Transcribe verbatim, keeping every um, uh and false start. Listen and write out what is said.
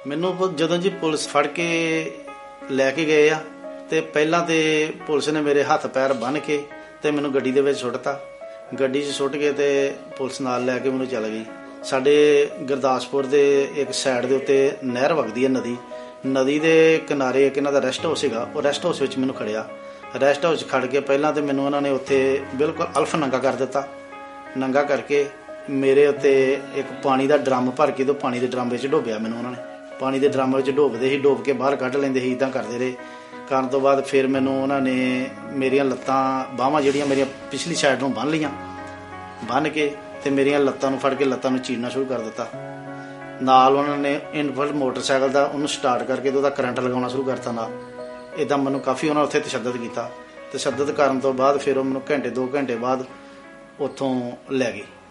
ਮੈਨੂੰ ਜਦੋਂ ਜੀ ਪੁਲਿਸ ਫੜ ਕੇ ਲੈ ਕੇ ਗਏ ਆ ਤੇ ਪਹਿਲਾਂ ਤੇ ਪੁਲਿਸ ਨੇ ਮੇਰੇ ਹੱਥ ਪੈਰ ਬੰਨ੍ਹ ਕੇ ਤੇ ਮੈਨੂੰ ਗੱਡੀ ਦੇ ਵਿੱਚ ਸੁੱਟਤਾ। ਗੱਡੀ 'ਚ ਸੁੱਟ ਕੇ ਤੇ ਪੁਲਿਸ ਨਾਲ ਲੈ ਕੇ ਮੈਨੂੰ ਚਲ ਗਈ। ਸਾਡੇ ਗੁਰਦਾਸਪੁਰ ਦੇ ਇੱਕ ਸਾਈਡ ਦੇ ਉੱਤੇ ਨਹਿਰ ਵਗਦੀ ਹੈ, ਨਦੀ ਨਦੀ ਦੇ ਕਿਨਾਰੇ ਇੱਕ ਇਹਨਾਂ ਦਾ ਰੈਸਟ ਹਾਊਸ ਸੀਗਾ। ਉਹ ਰੈਸਟ ਹਾਊਸ ਵਿੱਚ ਮੈਨੂੰ ਖੜਿਆ। ਰੈਸਟ ਹਾਊਸ ਖੜ ਕੇ ਪਹਿਲਾਂ ਤੇ ਮੈਨੂੰ ਉਹਨਾਂ ਨੇ ਉੱਥੇ ਬਿਲਕੁਲ ਅਲਫ ਨੰਗਾ ਕਰ ਦਿੱਤਾ। ਨੰਗਾ ਕਰਕੇ ਮੇਰੇ ਉੱਤੇ ਇੱਕ ਪਾਣੀ ਦਾ ਡਰਮ ਭਰ ਕੇ ਤੇ ਪਾਣੀ ਦੇ ਡਰਮ ਵਿੱਚ ਡੋਬਿਆ ਮੈਨੂੰ ਉਹਨਾਂ ਨੇ। ਪਾਣੀ ਦੇ ਡਰਮ ਵਿੱਚ ਡੋਬਦੇ ਸੀ, ਡੋਬ ਕੇ ਬਾਹਰ ਕੱਢ ਲੈਂਦੇ ਸੀ, ਇੱਦਾਂ ਕਰਦੇ ਰਹੇ। ਕਰਨ ਤੋਂ ਬਾਅਦ ਫਿਰ ਮੈਨੂੰ ਉਹਨਾਂ ਨੇ ਮੇਰੀਆਂ ਲੱਤਾਂ ਬਾਹਾਂ ਜਿਹੜੀਆਂ ਮੇਰੀਆਂ ਪਿਛਲੀ ਸਾਈਡ ਨੂੰ ਬੰਨ੍ਹ ਲਈਆਂ। ਬੰਨ੍ਹ ਕੇ ਤੇ ਮੇਰੀਆਂ ਲੱਤਾਂ ਨੂੰ ਫੜ ਕੇ ਲੱਤਾਂ ਨੂੰ ਚੀਰਨਾ ਸ਼ੁਰੂ ਕਰ ਦਿੱਤਾ। ਨਾਲ ਉਹਨਾਂ ਨੇ ਇਨਫਲ ਮੋਟਰਸਾਈਕਲ ਦਾ ਉਹਨੂੰ ਸਟਾਰਟ ਕਰਕੇ ਤੇ ਉਹਦਾ ਕਰੰਟ ਲਗਾਉਣਾ ਸ਼ੁਰੂ ਕਰਤਾ ਨਾਲ। ਇੱਦਾਂ ਮੈਨੂੰ ਕਾਫੀ ਉਹਨਾਂ ਉੱਥੇ ਤਸ਼ੱਦਦ ਕੀਤਾ। ਤਸ਼ੱਦਦ ਕਰਨ ਤੋਂ ਬਾਅਦ ਫਿਰ ਉਹ ਮੈਨੂੰ ਘੰਟੇ ਦੋ ਘੰਟੇ ਬਾਅਦ ਉੱਥੋਂ ਲੈ ਗਏ।